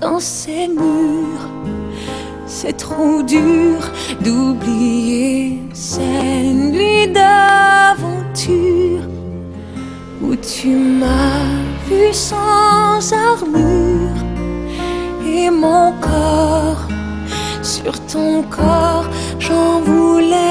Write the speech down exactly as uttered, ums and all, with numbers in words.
dans ces murs. C'est trop dur d'oublier ces nuits d'aventure où tu m'as vu sans armure et mon corps sur ton corps, j'en voulais